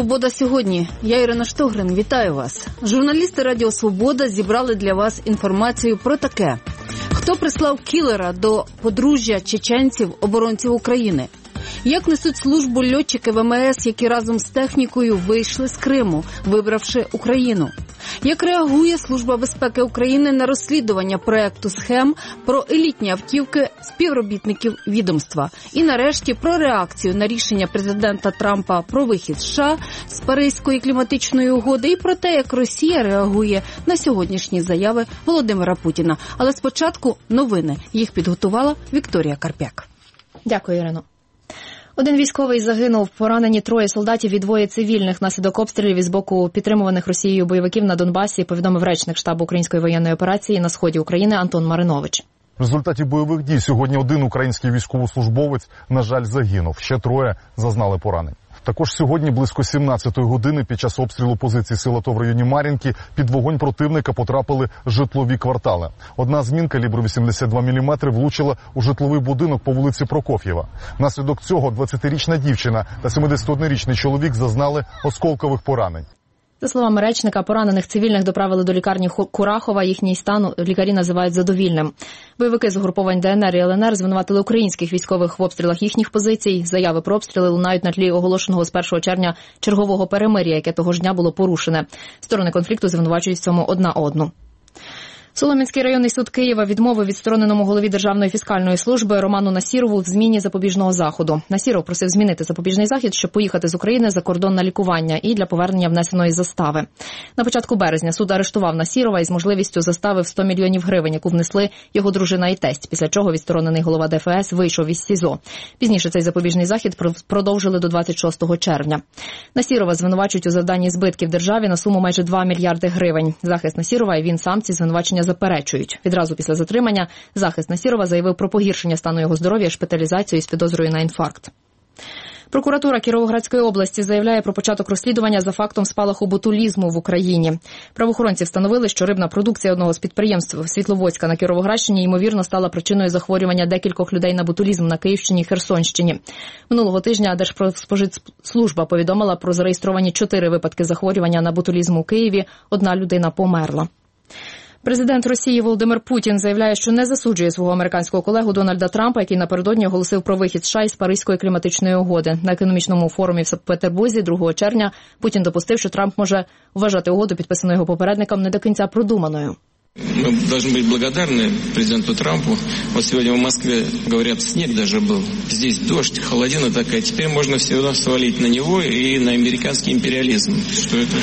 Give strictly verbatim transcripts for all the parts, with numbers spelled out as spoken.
«Свобода сьогодні». Я Ірина Штогрин. Вітаю вас. Журналісти Радіо Свобода зібрали для вас інформацію про таке. Хто прислав кілера до подружжя чеченців-оборонців України? Як несуть службу льотчики ВМС, які разом з технікою вийшли з Криму, вибравши Україну? Як реагує Служба безпеки України на розслідування проекту схем про елітні автівки співробітників відомства? І нарешті про реакцію на рішення президента Трампа про вихід США з Паризької кліматичної угоди і про те, як Росія реагує на сьогоднішні заяви Володимира Путіна. Але спочатку новини. Їх підготувала Вікторія Карпяк. Дякую, Ірино. Один військовий загинув, поранені троє солдатів і двоє цивільних внаслідок обстрілів із боку підтримуваних Росією бойовиків на Донбасі, повідомив речник штабу Української воєнної операції на сході України Антон Маринович. В результаті бойових дій сьогодні один український військовослужбовець, на жаль, загинув. Ще троє зазнали поранень. Також сьогодні близько сімнадцятої години під час обстрілу позицій сил АТО в районі Мар'їнки під вогонь противника потрапили житлові квартали. Одна з мін калібру вісімдесят два міліметри влучила у житловий будинок по вулиці Прокоф'єва. Внаслідок цього двадцятирічна дівчина та сімдесятиоднорічний чоловік зазнали осколкових поранень. За словами речника, поранених цивільних доправили до лікарні Курахова. Їхній стан лікарі називають задовільним. Бойовики з угруповань ДНР і ЛНР звинуватили українських військових в обстрілах їхніх позицій. Заяви про обстріли лунають на тлі оголошеного з першого червня чергового перемир'я, яке того ж дня було порушене. Сторони конфлікту звинувачують в цьому одна одну. Солом'янський районний суд Києва відмовив відстороненому голові Державної фіскальної служби Роману Насірову в зміні запобіжного заходу. Насіров просив змінити запобіжний захід, щоб поїхати з України за кордон на лікування і для повернення внесеної застави. На початку березня суд арештував Насірова із можливістю застави в сто мільйонів гривень, яку внесли його дружина і тесть, після чого відсторонений голова ДФС вийшов із СІЗО. Пізніше цей запобіжний захід продовжили до двадцять шостого червня. Насірова звинувачують у завданні збитків державі на суму майже два мільярди гривень. Захист Насірова і він сам ці звинувачення заперечують. Відразу після затримання захист Насірова заявив про погіршення стану його здоров'я, шпиталізацію з підозрою на інфаркт. Прокуратура Кіровоградської області заявляє про початок розслідування за фактом спалаху ботулізму в Україні. Правоохоронці встановили, що рибна продукція одного з підприємств Світловодська на Кіровоградщині ймовірно стала причиною захворювання декількох людей на ботулізм на Київщині і Херсонщині. Минулого тижня Держпродспоживслужба повідомила про зареєстровані чотири випадки захворювання на ботулізм у Києві. Одна людина померла. Президент Росії Володимир Путін заявляє, що не засуджує свого американського колегу Дональда Трампа, який напередодні оголосив про вихід США із Паризької кліматичної угоди. На економічному форумі в Санкт-Петербурзі другого червня Путін допустив, що Трамп може вважати угоду, підписану його попередником, не до кінця продуманою. Мы должны быть благодарны президенту Трампу. Вот сегодня в Москве, говорят, снег даже был. Здесь дождь, холодина такая. Теперь можно всегда свалить на него и на американский империализм. Что это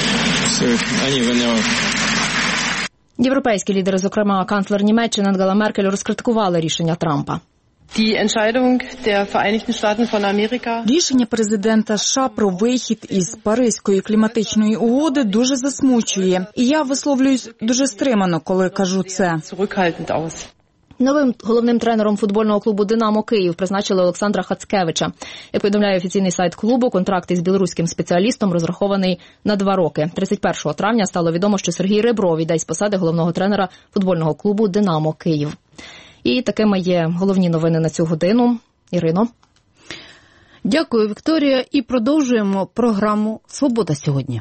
все они виноваты. Європейські лідери, зокрема канцлер Німеччини Ангела Меркель, розкритикували рішення Трампа. Рішення президента США про вихід із Паризької кліматичної угоди дуже засмучує. І я висловлююсь дуже стримано, коли кажу це. Новим головним тренером футбольного клубу «Динамо Київ» призначили Олександра Хацкевича. Як повідомляє офіційний сайт клубу, контракт із білоруським спеціалістом розрахований на два роки. тридцять першого травня стало відомо, що Сергій Ребров іде з посади головного тренера футбольного клубу «Динамо Київ». І такими є головні новини на цю годину. Ірино. Дякую, Вікторія. І продовжуємо програму «Свобода сьогодні».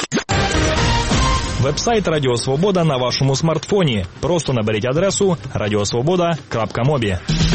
Веб-сайт Радіо Свобода на вашому смартфоні. Просто наберіть адресу радіосвобода крапка мобі.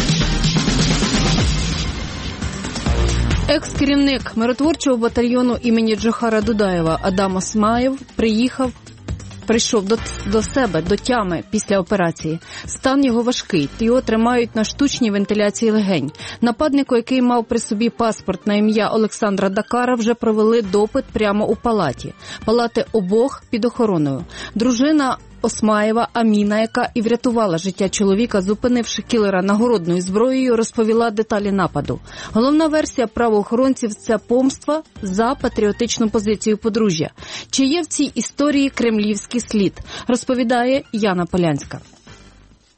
Екс-керівник миротворчого батальйону імені Джохара Дудаєва Адам Осмаєв приїхав Прийшов до, до себе, до тями після операції. Стан його важкий, його тримають на штучній вентиляції легень. Нападнику, який мав при собі паспорт на ім'я Олександра Дакара, вже провели допит прямо у палаті. Палати обох під охороною. Дружина Осмаєва Аміна, яка і врятувала життя чоловіка, зупинивши кілера нагородною зброєю, розповіла деталі нападу. Головна версія правоохоронців – це помста за патріотичну позицію подружжя. Чи є в цій історії кремлівський слід, розповідає Яна Полянська.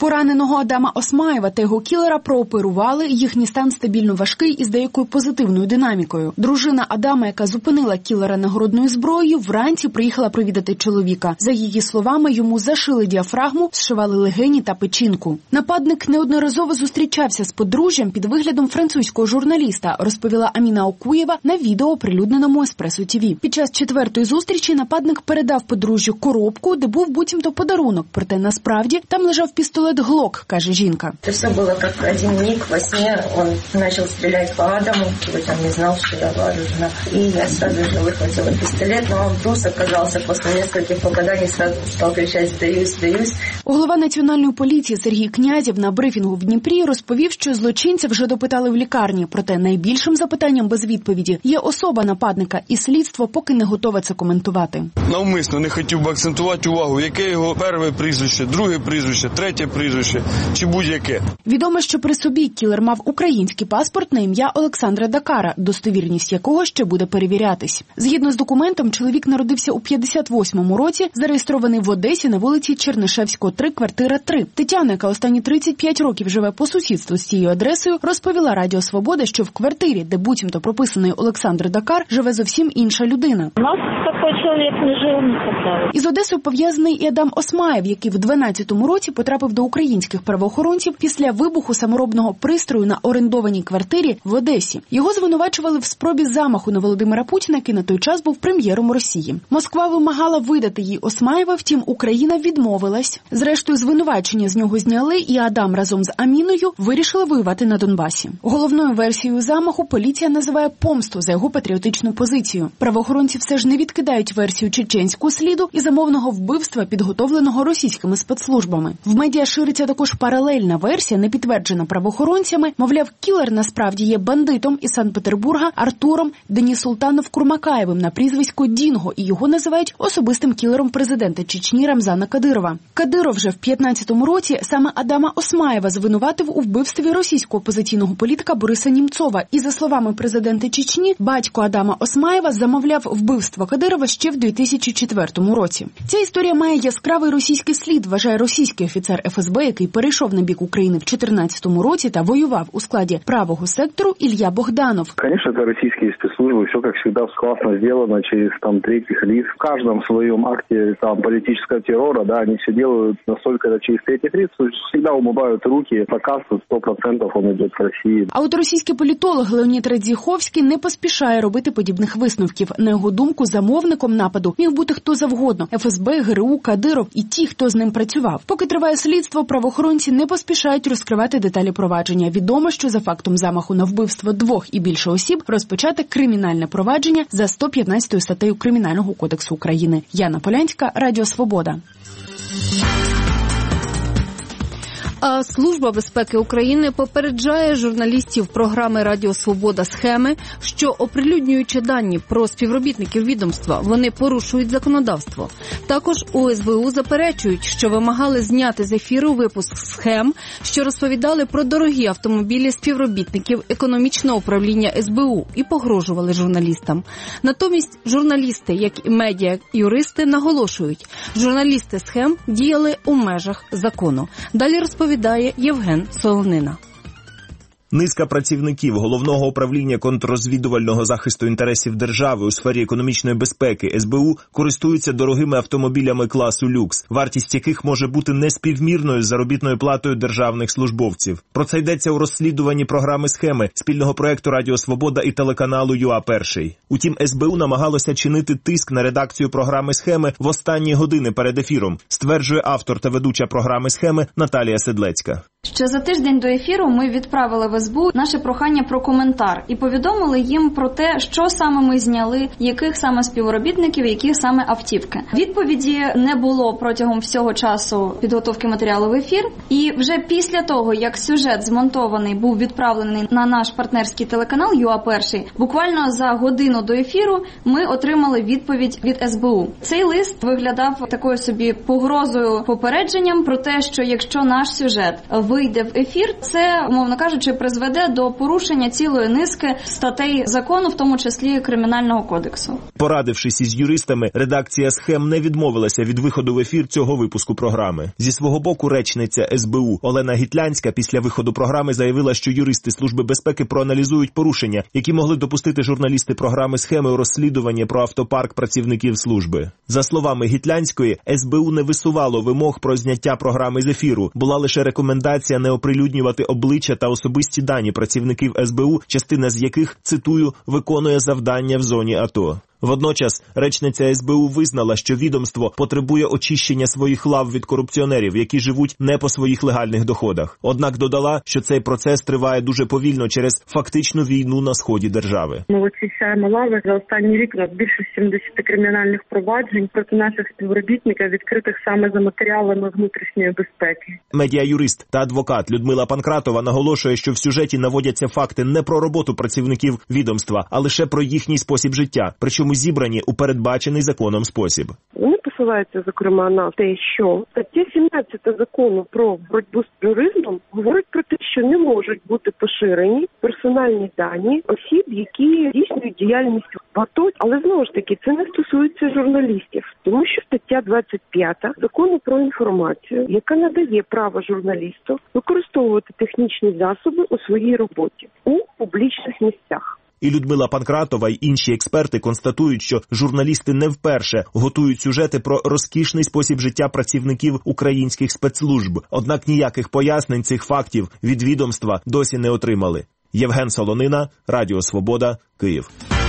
Пораненого Адама Осмаєва та його кілера прооперували, їхній стан стабільно важкий і з деякою позитивною динамікою. Дружина Адама, яка зупинила кілера нагородною зброєю, вранці приїхала провідати чоловіка. За її словами, йому зашили діафрагму, зшивали легені та печінку. Нападник неодноразово зустрічався з подружжям під виглядом французького журналіста, розповіла Аміна Окуєва на відео, оприлюдненому Еспресо ТІВІ. Під час четвертої зустрічі нападник передав подружжю коробку, де був буцімто подарунок, проте насправді там лежав пістолет Глок, каже жінка. Це все було як один миг во сні, він почав стріляти по Адаму, який там не знав, що я вооружена. І я одразу ж вихватила пістолет, але він трус оказався після кількох попадань, одразу став кричати «здаюсь, здаюсь». Голова Національної поліції Сергій Князєв на брифінгу в Дніпрі розповів, що злочинця вже допитали в лікарні, проте найбільшим запитанням без відповіді є особа нападника, і слідство поки не готове це коментувати. Навмисно не хотів би акцентувати увагу, яке його перше прізвище, друге прізвище, третє прізвище чи будь-яке. Відомо, що при собі кілер мав український паспорт на ім'я Олександра Дакара, достовірність якого ще буде перевірятись. Згідно з документом, чоловік народився у п'ятдесят восьмому році, зареєстрований в Одесі на вулиці Чернишевського, три, квартира три. Тетяна, яка останні тридцять п'ять років живе по сусідству з цією адресою, розповіла Радіо Свобода, що в квартирі, де буцімто прописаний Олександр Дакар, живе зовсім інша людина. У нас такий чоловік не жив ніколи. Із Одесою пов'язаний і Адам Осмаєв, який в дванадцятому році потрапив до українських правоохоронців після вибуху саморобного пристрою на орендованій квартирі в Одесі. Його звинувачували в спробі замаху на Володимира Путіна, який на той час був прем'єром Росії. Москва вимагала видати їй Осмаєва, втім Україна відмовилась. Зрештою, звинувачення з нього зняли, і Адам разом з Аміною вирішили воювати на Донбасі. Головною версією замаху поліція називає помсту за його патріотичну позицію. Правоохоронці все ж не відкидають версію чеченського сліду і замовного вбивства, підготовленого російськими спецслужбами. В медіа шириться також паралельна версія, не підтверджена правоохоронцями. Мовляв, кілер насправді є бандитом із Санкт-Петербурга Артуром Денісултанов-Курмакаєвим на прізвисько Дінго, і його називають особистим кілером президента Чечні Рамзана Кадирова. Кадиров вже в п'ятнадцятому році саме Адама Осмаєва звинуватив у вбивстві російського опозиційного політика Бориса Німцова. І, за словами президента Чечні, батько Адама Осмаєва замовляв вбивство Кадирова ще в дві тисячі четвертому році. Ця історія має яскравий російський слід, вважає російський офіцер еф ес бе, який перейшов на бік України в чотирнадцятому році та воював у складі правого сектору, Ілля Богданов. Конечно, это российские спецслужбы, все, как всегда, классно сделано через там третьих лиц. В каждом своем акте там политического террора, да, они все делают настолько это через третьих лиц, всегда умывают руки, показывают, сто процентов он идет в Росії. А от російський політолог Леонід Радзіховський не поспішає робити подібних висновків. На його думку, замовником нападу міг бути хто завгодно – еф ес бе, ге ер у, Кадиров і ті, хто з ним працював. Поки триває слідство, правоохоронці не поспішають розкривати деталі провадження. Відомо, що за фактом замаху на вбивство двох і більше осіб розпочати кримінальне провадження за сто п'ятнадцятою статтею Кримінального кодексу України. Яна Полянська, Радіо Свобода. А Служба безпеки України попереджає журналістів програми «Радіо Свобода» «Схеми», що, оприлюднюючи дані про співробітників відомства, вони порушують законодавство. Також у ес бе у заперечують, що вимагали зняти з ефіру випуск схем, що розповідали про дорогі автомобілі співробітників економічного управління ес бе у і погрожували журналістам. Натомість журналісти, як і медіа-юристи, наголошують, журналісти схем діяли у межах закону. Далі розповідає Євген Солонина. Низка працівників Головного управління контррозвідувального захисту інтересів держави у сфері економічної безпеки ес бе у користуються дорогими автомобілями класу люкс, вартість яких може бути неспівмірною з заробітною платою державних службовців. Про це йдеться у розслідуванні програми «Схеми» спільного проєкту «Радіо Свобода» і телеканалу ю а Перший. Утім, ес бе у намагалося чинити тиск на редакцію програми «Схеми» в останні години перед ефіром, стверджує автор та ведуча програми «Схеми» Наталія Седлецька. Ще за тиждень до ефіру ми відправили в ес бе у наше прохання про коментар і повідомили їм про те, що саме ми зняли, яких саме співробітників, яких саме автівки. Відповіді не було протягом всього часу підготовки матеріалу в ефір. І вже після того, як сюжет змонтований був відправлений на наш партнерський телеканал ю а Перший, буквально за годину до ефіру ми отримали відповідь від ес бе у. Цей лист виглядав такою собі погрозою, попередженням про те, що якщо наш сюжет в вийде в ефір, це, умовно кажучи, призведе до порушення цілої низки статей закону, в тому числі Кримінального кодексу. Порадившись із юристами, редакція «Схем» не відмовилася від виходу в ефір цього випуску програми. Зі свого боку, речниця ес бе у Олена Гітлянська після виходу програми заявила, що юристи Служби безпеки проаналізують порушення, які могли допустити журналісти програми «Схеми» у розслідуванні про автопарк працівників служби. За словами Гітлянської, ес бе у не висувало вимог про зняття програми з ефіру. Була лише рекомендація не оприлюднювати обличчя та особисті дані працівників ес бе у, частина з яких, цитую, виконує завдання в зоні АТО. Водночас, речниця ес бе у визнала, що відомство потребує очищення своїх лав від корупціонерів, які живуть не по своїх легальних доходах. Однак додала, що цей процес триває дуже повільно через фактичну війну на сході держави. Ми очищаємо лави. За останній рік у нас більше сімдесят кримінальних проваджень проти наших співробітників, відкритих саме за матеріалами внутрішньої безпеки. Медіа-юрист та адвокат Людмила Панкратова наголошує, що в сюжеті наводяться факти не про роботу працівників відомства, а лише про їхній спосіб життя, причому зібрані у передбачений законом спосіб. Вони посилаються, зокрема, на те, що стаття сімнадцята закону про боротьбу з тероризмом говорить про те, що не можуть бути поширені персональні дані осіб, які здійснюють діяльність в АТО. Але, знову ж таки, це не стосується журналістів, тому що стаття двадцять п'ята закону про інформацію, яка надає право журналісту використовувати технічні засоби у своїй роботі у публічних місцях. І Людмила Панкратова й інші експерти констатують, що журналісти не вперше готують сюжети про розкішний спосіб життя працівників українських спецслужб. Однак ніяких пояснень цих фактів від відомства досі не отримали. Євген Солонина, Радіо Свобода, Київ.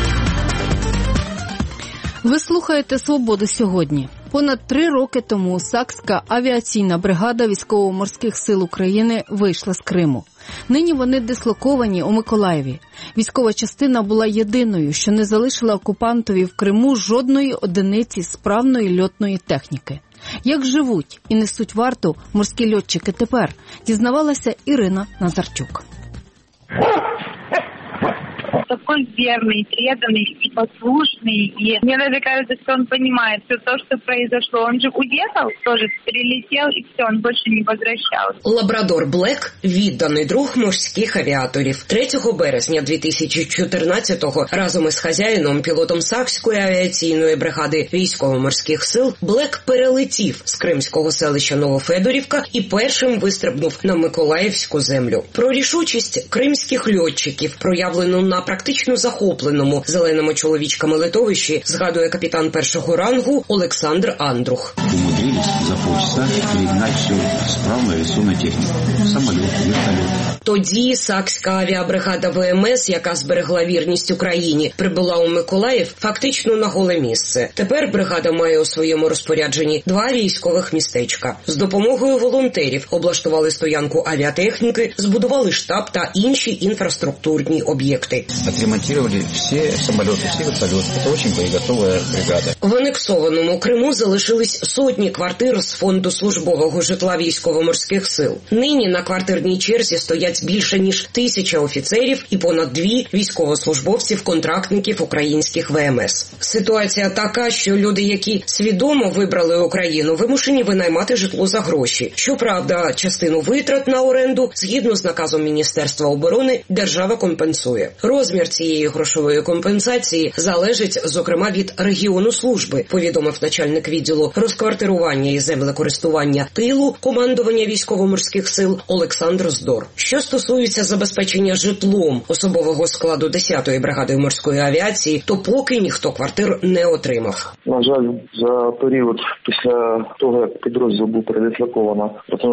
Ви слухаєте «Свободу сьогодні». Понад три роки тому Сакська авіаційна бригада Військово-морських сил України вийшла з Криму. Нині вони дислоковані у Миколаєві. Військова частина була єдиною, що не залишила окупантові в Криму жодної одиниці справної льотної техніки. Як живуть і несуть варту морські льотчики тепер, дізнавалася Ірина Назарчук. Такой верный, преданный и послушный. И мне даже кажется, что он понимает все то, что произошло. Он же уехал, тоже прилетел, и все, он больше не возвращался. Лабрадор Блек – відданий друг морських авіаторів. третього березня дві тисячі чотирнадцятого разом із хазяїном, пілотом Сакської авіаційної бригади Військово-морських сил, Блек перелетів з кримського селища Новофедорівка і першим вистрибнув на Миколаївську землю. Про рішучість кримських льотчиків, проявлену на практично захопленому зеленими чоловічками литовищі, згадує капітан першого рангу Олександр Андрух. Умудрились за полчаса перегнать всю справную авиационную технику. Самолет, вертолет. Тоді Сакська авіабригада ве ем ес, яка зберегла вірність Україні, прибула у Миколаїв фактично на голе місце. Тепер бригада має у своєму розпорядженні два військових містечка. З допомогою волонтерів облаштували стоянку авіатехніки, збудували штаб та інші інфраструктурні об'єкти. Отремонтировали всі самоліти, всі вертольоти. Це дуже боєготова бригада. В анексованому Криму залишились сотні квартир з фонду службового житла Військово-морських сил. Нині на квартирній черзі стоять більше ніж тисяча офіцерів і понад дві військовослужбовців-контрактників українських ве ем ес. Ситуація така, що люди, які свідомо вибрали Україну, вимушені винаймати житло за гроші. Щоправда, частину витрат на оренду, згідно з наказом Міністерства оборони, держава компенсує. Розмір цієї грошової компенсації залежить, зокрема, від регіону служби, повідомив начальник відділу розквартирування і землекористування тилу командування Військово-морських сил Олександр Здор. Що стосується забезпечення житлом особового складу десятої бригади морської авіації, то поки ніхто квартир не отримав. На жаль, за період після того, як підрозділ був передислоковано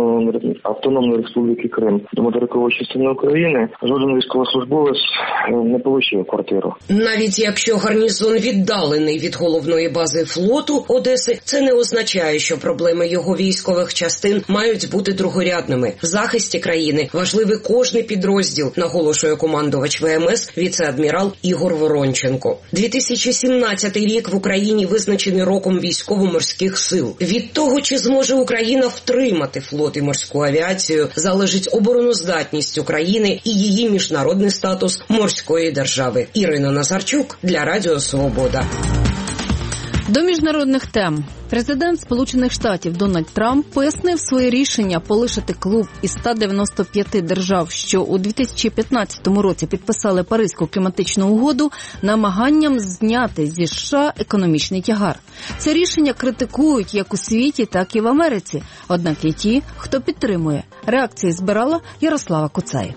Автономної Республіки Крим до материкової частини України, жоден військовослужбовець не отримав квартиру. Навіть якщо гарнізон віддалений від головної бази флоту Одеси, це не означає, що проблеми його військових частин мають бути другорядними. В захисті країни важливий кожний підрозділ, наголошує командувач ве ем ес віце-адмірал Ігор Воронченко. дві тисячі сімнадцятий рік в Україні визначений роком військово-морських сил. Від того, чи зможе Україна втримати флот і морську авіацію, залежить обороноздатність України і її міжнародний статус морської держави. Ірина Назарчук для Радіо Свобода. До міжнародних тем. Президент Сполучених Штатів Дональд Трамп пояснив своє рішення полишити клуб із ста дев'яноста п'яти держав, що у дві тисячі п'ятнадцятому році підписали Паризьку кліматичну угоду, намаганням зняти зі США економічний тягар. Це рішення критикують як у світі, так і в Америці. Однак є ті, хто підтримує. Реакції збирала Ярослава Куцай.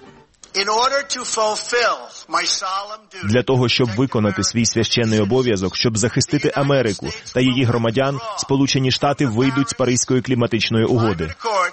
Для того, щоб виконати свій священний обов'язок, щоб захистити Америку та її громадян, Сполучені Штати вийдуть з Паризької кліматичної угоди.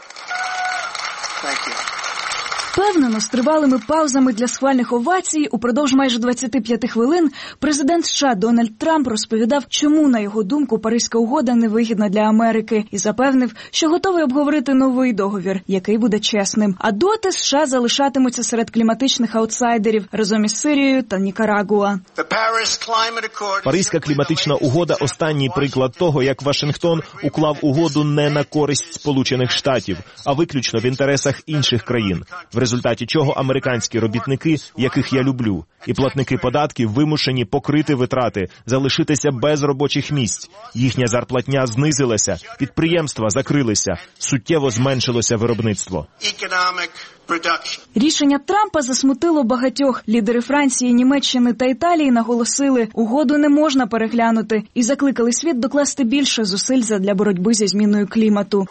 Впевнено, з тривалими паузами для схвальних овацій упродовж майже двадцяти п'яти хвилин президент США Дональд Трамп розповідав, чому, на його думку, Паризька угода невигідна для Америки, і запевнив, що готовий обговорити новий договір, який буде чесним. А доти США залишатимуться серед кліматичних аутсайдерів разом із Сирією та Нікарагуа. Паризька кліматична угода – останній приклад того, як Вашингтон уклав угоду не на користь Сполучених Штатів, а виключно в інтересах інших країн. В результаті чого американські робітники, яких я люблю, і платники податків вимушені покрити витрати, залишитися без робочих місць. Їхня зарплатня знизилася, підприємства закрилися, суттєво зменшилося виробництво. Рішення Трампа засмутило багатьох. Лідери Франції, Німеччини та Італії наголосили, угоду не можна переглянути і закликали світ докласти більше зусиль задля боротьби зі зміною клімату.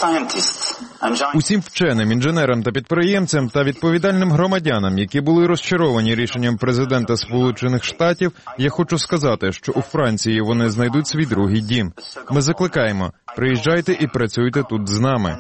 Усім вченим, інженерам та підприємцям та відповідальним громадянам, які були розчаровані рішенням президента Сполучених Штатів, я хочу сказати, що у Франції вони знайдуть свій другий дім. Ми закликаємо, приїжджайте і працюйте тут з нами.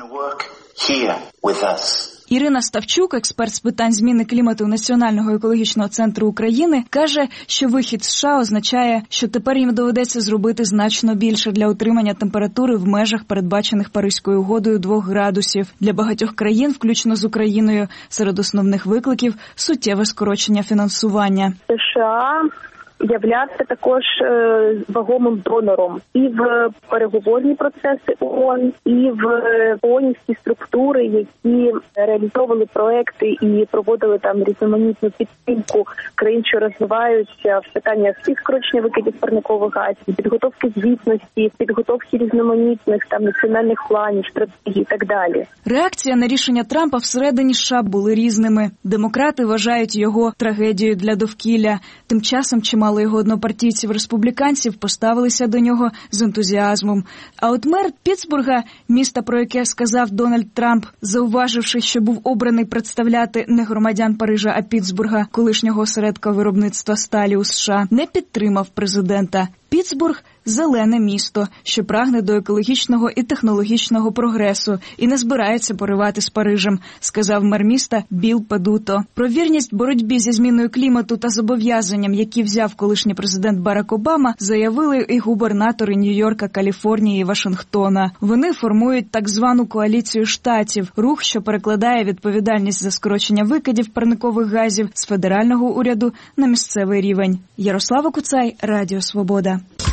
Ірина Ставчук, експерт з питань зміни клімату Національного екологічного центру України, каже, що вихід США означає, що тепер їм доведеться зробити значно більше для утримання температури в межах, передбачених Паризькою угодою, двох градусів. Для багатьох країн, включно з Україною, серед основних викликів – суттєве скорочення фінансування. США являться також е, вагомим донором і в переговорні процеси ООН, і в ООНівські структури, які реалізовували проекти і проводили там різноманітну підтримку країн, що розвиваються в питаннях і скорочення викидів парникових газів, підготовки звітності, підготовки різноманітних там національних планів, стратегій і так далі. Реакція на рішення Трампа всередині США були різними. Демократи вважають його трагедією для довкілля. Тим часом чимало Мало його однопартійців-республіканців поставилися до нього з ентузіазмом. А от мер Піттсбурга, міста, про яке сказав Дональд Трамп, зауваживши, що був обраний представляти не громадян Парижа, а Піттсбурга, колишнього осередка виробництва сталі у США, не підтримав президента. Піттсбург – зелене місто, що прагне до екологічного і технологічного прогресу і не збирається поривати з Парижем, сказав мер міста Білл Педуто. Про вірність боротьбі зі зміною клімату та зобов'язанням, які взяв колишній президент Барак Обама, заявили і губернатори Нью-Йорка, Каліфорнії і Вашингтона. Вони формують так звану коаліцію штатів, рух, що перекладає відповідальність за скорочення викидів парникових газів з федерального уряду на місцевий рівень. Ярослава Куцай, Радіо Свобода.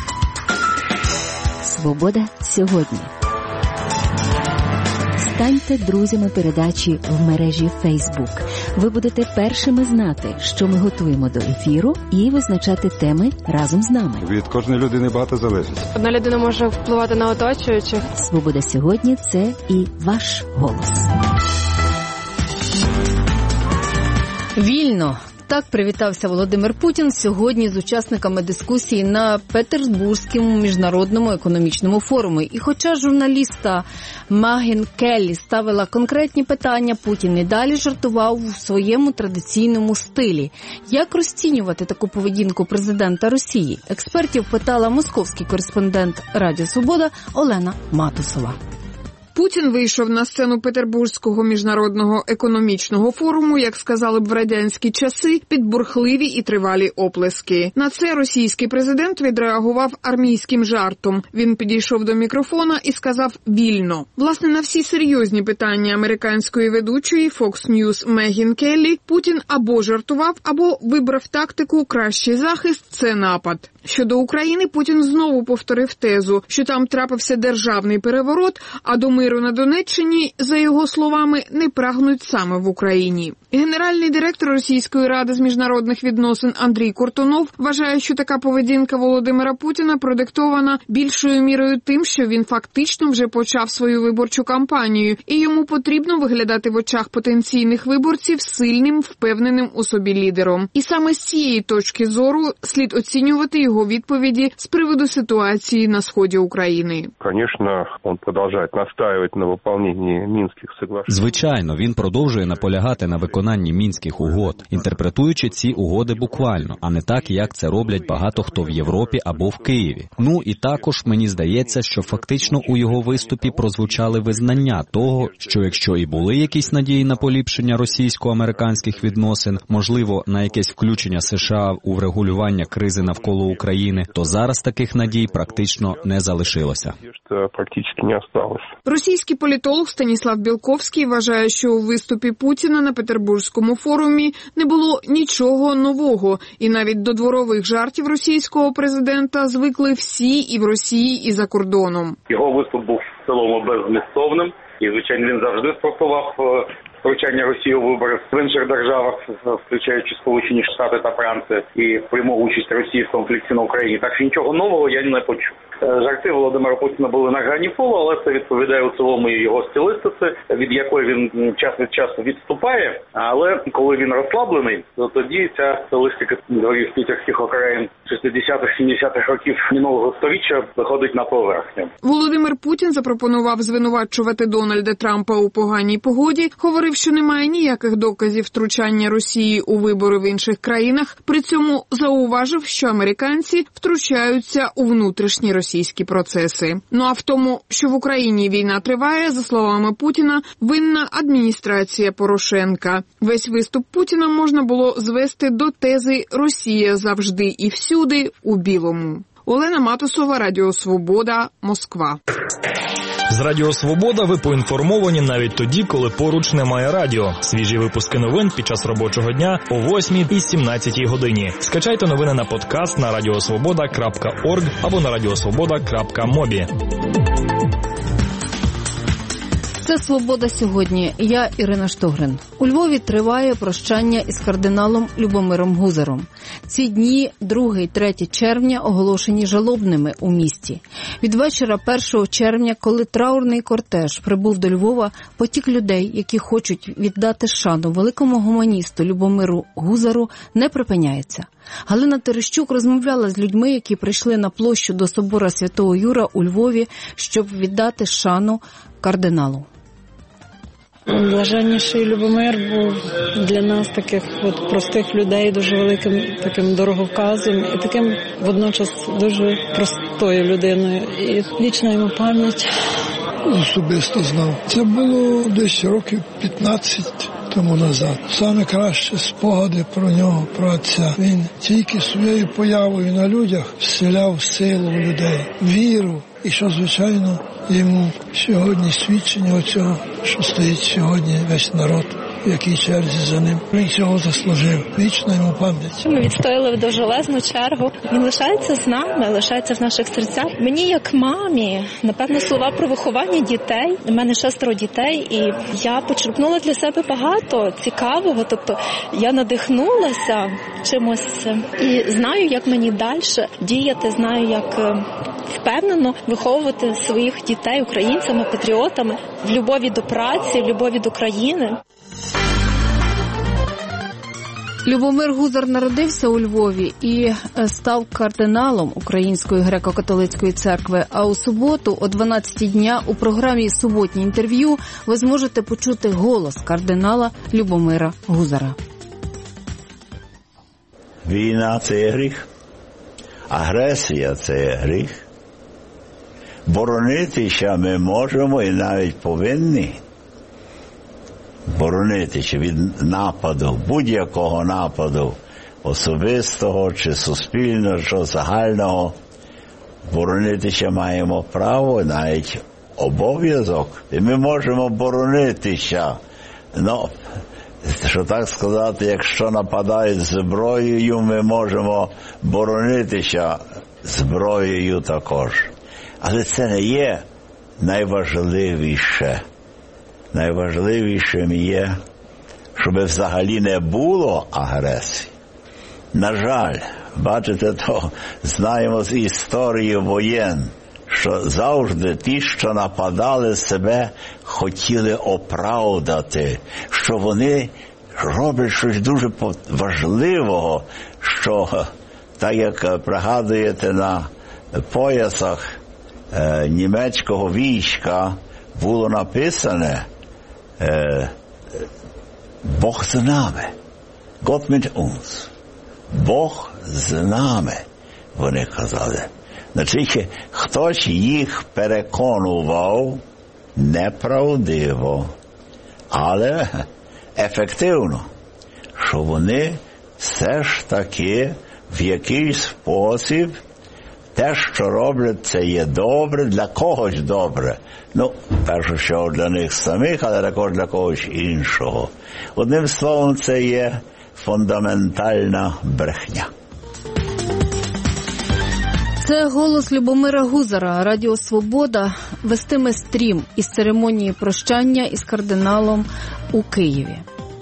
Свобода сьогодні. Станьте друзями передачі в мережі Facebook. Ви будете першими знати, що ми готуємо до ефіру, і визначати теми разом з нами. Від кожної людини багато залежить. Одна людина може впливати на оточуючих. Свобода сьогодні – це і ваш голос. Вільно. Так привітався Володимир Путін сьогодні з учасниками дискусії на Петербурзькому міжнародному економічному форумі. І хоча журналіста Мегін Келлі ставила конкретні питання, Путін і далі жартував у своєму традиційному стилі. Як розцінювати таку поведінку президента Росії? Експертів питала московський кореспондент Радіо Свобода Олена Матусова. Путін вийшов на сцену Петербурзького міжнародного економічного форуму, як сказали б в радянські часи, під бурхливі і тривалі оплески. На це російський президент відреагував армійським жартом. Він підійшов до мікрофона і сказав «вільно». Власне, на всі серйозні питання американської ведучої Fox News Мегін Келлі Путін або жартував, або вибрав тактику «кращий захист – це напад». Щодо України, Путін знову повторив тезу, що там трапився державний переворот, а до миру миру на Донеччині, за його словами, не прагнуть саме в Україні. Генеральний директор Російської ради з міжнародних відносин Андрій Кортунов вважає, що така поведінка Володимира Путіна продиктована більшою мірою тим, що він фактично вже почав свою виборчу кампанію, і йому потрібно виглядати в очах потенційних виборців сильним, впевненим у собі лідером. І саме з цієї точки зору слід оцінювати його відповіді з приводу ситуації на сході України. Звісно, він продовжує настаювати на виконанні мінських соглашень. Звичайно, він продовжує наполягати на виконанні мінських угод, інтерпретуючи ці угоди буквально, а не так, як це роблять багато хто в Європі або в Києві. Ну і також мені здається, що фактично у його виступі прозвучали визнання того, що якщо і були якісь надії на поліпшення російсько-американських відносин, можливо, на якесь включення США у врегулювання кризи навколо України, то зараз таких надій практично не залишилося. Практично не осталось. Російський політолог Станіслав Білковський вважає, що у виступі Путіна на Петербурзькому форумі не було нічого нового, і навіть до дворових жартів російського президента звикли всі і в Росії, і за кордоном. Його виступ був в цілому беззмістовним, і, звичайно, він завжди спростував втручання Росії у вибори в інших державах, включаючи Сполучені Штати та Францію, і пряму участь Росії в конфлікті на Україні. Так що нічого нового я не почув. Жарти Володимира Путіна були на грані фолу, але це відповідає у цілому його стилистиці, від якої він час від часу відступає. Але коли він розслаблений, то тоді ця стилистика дворів питерських окраїн шістдесятих-сімдесятих років минулого сторіччя виходить на поверхню. Володимир Путін запропонував звинувачувати Дональда Трампа у поганій погоді, говорив, що немає ніяких доказів втручання Росії у вибори в інших країнах, при цьому зауважив, що американці втручаються у внутрішні російські процеси. Ну а в тому, що в Україні війна триває, за словами Путіна, винна адміністрація Порошенка. Весь виступ Путіна можна було звести до тези «Росія завжди і всюди у білому». Олена Матусова, Радіо Свобода, Москва. З Радіо Свобода ви поінформовані навіть тоді, коли поруч немає радіо. Свіжі випуски новин під час робочого дня о восьмій і сімнадцятій годині. Скачайте новини на подкаст на радіосвобода крапка орг або на радіосвобода крапка мобі. Це «Свобода сьогодні». Я Ірина Штогрин. У Львові триває прощання із кардиналом Любомиром Гузаром. Ці дні, другого-третього червня, оголошені жалобними у місті. Від вечора першого червня, коли траурний кортеж прибув до Львова, потік людей, які хочуть віддати шану великому гуманісту Любомиру Гузару, не припиняється. Галина Терещук розмовляла з людьми, які прийшли на площу до собора Святого Юра у Львові, щоб віддати шану кардиналу. Блаженніший Любомир був для нас, таких от простих людей, дуже великим таким дороговказом і таким водночас дуже простою людиною. І вічна йому пам'ять. Особисто знав. Це було десь років п'ятнадцять тому назад. Саме краще спогади про нього, про отця. Він тільки своєю появою на людях вселяв силу в людей, віру. І що, звичайно, йому сьогодні свідчення оцього, що стоїть сьогодні весь народ, в якій черзі за ним. Він цього заслужив. Вічна йому пам'ять. Ми відстояли в довжелезну чергу. Він лишається з нами, лишається в наших серцях. Мені, як мамі, напевно, слова про виховання дітей. У мене шестеро дітей, і я почерпнула для себе багато цікавого. Тобто я надихнулася чимось і знаю, як мені далі діяти, знаю, як впевнено виховувати своїх дітей українцями, патріотами, в любові до праці, в любові до країни. Любомир Гузар народився у Львові і став кардиналом Української греко-католицької церкви. А у суботу о дванадцятій дня у програмі «Суботні інтерв'ю» ви зможете почути голос кардинала Любомира Гузара. Війна – це гріх. Агресія – це гріх. Боронитися ми можемо і навіть повинні. Боронитися від нападу, будь-якого нападу, особистого чи суспільного, чи загального. Боронитися маємо право, навіть обов'язок. І ми можемо боронитися. Ну, що так сказати, якщо нападають зброєю, ми можемо боронитися зброєю також. Але це не є найважливіше, найважливішим є, щоб взагалі не було агресії. На жаль, бачите, то знаємо з історії воєн, що завжди ті, що нападали, себе хотіли оправдати, що вони роблять щось дуже важливого, що, так як пригадуєте, на поясах е, німецького війська було написане е, «Бог з нами», «Gott mit uns», «Бог з нами», вони казали. Значить, хтось їх переконував неправдиво, але ефективно, що вони все ж таки в якийсь спосіб те, що роблять, це є добре, для когось добре. Ну, перше, що для них самих, але також для когось іншого. Одним словом, це є фундаментальна брехня. Це голос Любомира Гузара. Радіо «Свобода» вестиме стрім із церемонії прощання із кардиналом у Києві.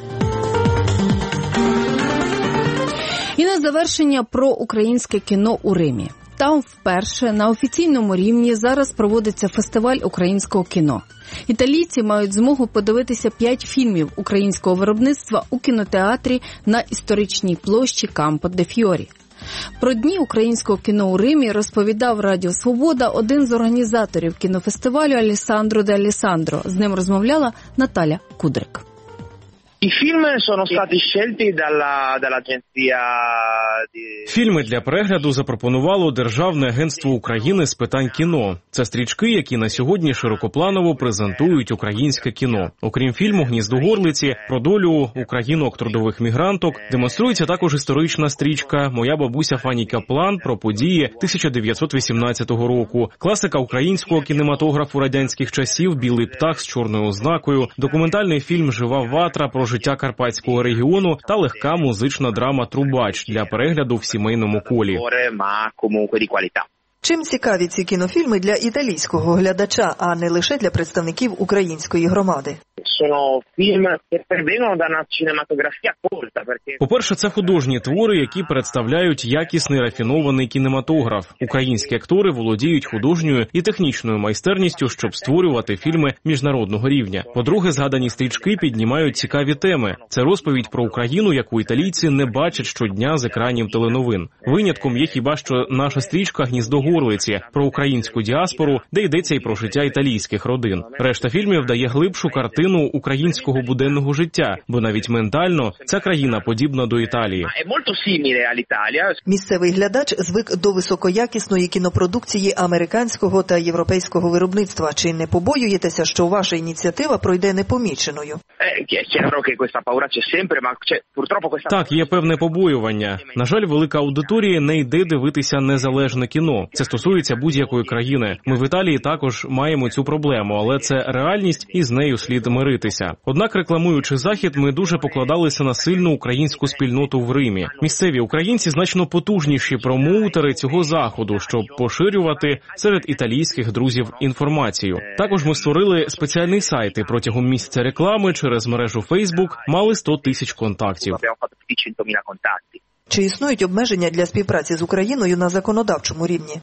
І на завершення про українське кіно у Римі. Там вперше на офіційному рівні зараз проводиться фестиваль українського кіно. Італійці мають змогу подивитися п'ять фільмів українського виробництва у кінотеатрі на історичній площі Кампо-де-Фьорі. Про дні українського кіно у Римі розповідав Радіо «Свобода» один з організаторів кінофестивалю Алессандро де Алессандро. З ним розмовляла Наталя Кудрик. I film sono stati scelti dalla, dall'agenzia di... Фільми для перегляду запропонувало Державне агентство України з питань кіно. Це стрічки, які на сьогодні широкопланово презентують українське кіно. Окрім фільму «Гніздо горлиці» про долю українок трудових мігранток, демонструється також історична стрічка «Моя бабуся Фані Каплан» про події тисяча дев'ятсот вісімнадцятого року, класика українського кінематографу радянських часів «Білий птах з чорною ознакою», документальний фільм «Жива ватра» про життя Карпатського регіону та легка музична драма «Трубач» для перегляду в сімейному колі. Чим цікаві ці кінофільми для італійського глядача, а не лише для представників української громади? По-перше, це художні твори, які представляють якісний рафінований кінематограф. Українські актори володіють художньою і технічною майстерністю, щоб створювати фільми міжнародного рівня. По-друге, згадані стрічки піднімають цікаві теми. Це розповідь про Україну, яку італійці не бачать щодня з екранів теленовин. Винятком є хіба що наша стрічка «Гніздо горлиці» про українську діаспору, де йдеться і про життя італійських родин. Решта фільмів дає глибшу картину українського буденного життя, бо навіть ментально ця країна подібна до Італії. Місцевий глядач звик до високоякісної кінопродукції американського та європейського виробництва. Чи не побоюєтеся, що ваша ініціатива пройде непоміченою? Так, є певне побоювання. На жаль, велика аудиторія не йде дивитися незалежне кіно. Це стосується будь-якої країни. Ми в Італії також маємо цю проблему, але це реальність і з нею слід миритися. Однак, рекламуючи Захід, ми дуже покладалися на сильну українську спільноту в Римі. Місцеві українці значно потужніші промоутери цього заходу, щоб поширювати серед італійських друзів інформацію. Також ми створили спеціальний сайт і протягом місяця реклами через мережу Facebook мали сто тисяч контактів. Чи існують обмеження для співпраці з Україною на законодавчому рівні?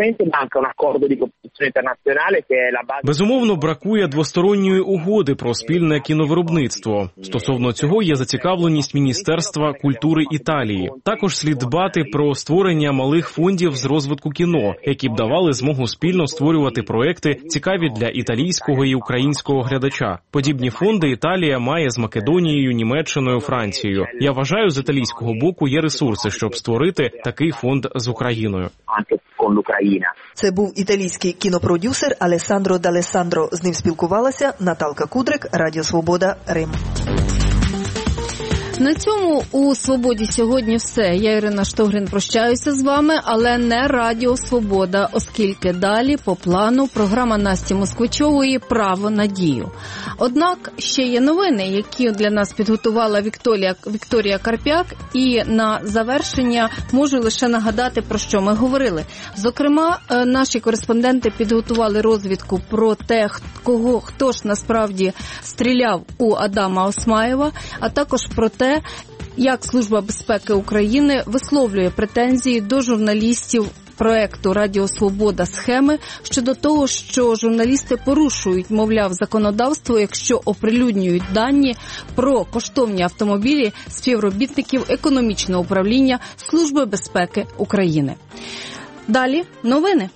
Безумовно, бракує двосторонньої угоди про спільне кіновиробництво. Стосовно цього є зацікавленість Міністерства культури Італії. Також слід дбати про створення малих фондів з розвитку кіно, які б давали змогу спільно створювати проекти, цікаві для італійського і українського глядача. Подібні фонди Італія має з Македонією, Німеччиною, Францією. Я вважаю, з італійського боку є ресурси, щоб створити такий фонд з Україною. Це був італійський кінопродюсер Алессандро де Алессандро. З ним спілкувалася Наталка Кудрик, Радіо Свобода, Рим. На цьому у «Свободі» сьогодні все. Я, Ірина Штогрин, прощаюся з вами, але не Радіо Свобода, оскільки далі по плану програма Насті Москвичової «Право на дію». Однак ще є новини, які для нас підготувала Вікторія, Вікторія Карп'як, і на завершення можу лише нагадати, про що ми говорили. Зокрема, наші кореспонденти підготували розвідку про те, кого, хто ж насправді стріляв у Адама Осмаєва, а також про те, як Служба безпеки України висловлює претензії до журналістів проекту «Радіо Свобода» «Схеми» щодо того, що журналісти порушують, мовляв, законодавство, якщо оприлюднюють дані про коштовні автомобілі співробітників економічного управління Служби безпеки України. Далі новини.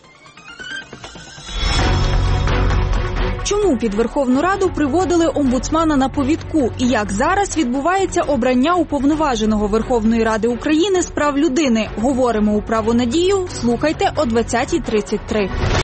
Чому під Верховну Раду приводили омбудсмана на повідку? І як зараз відбувається обрання уповноваженого Верховної Ради України з прав людини? Говоримо у «Право на дію». Слухайте о двадцятій тридцять три.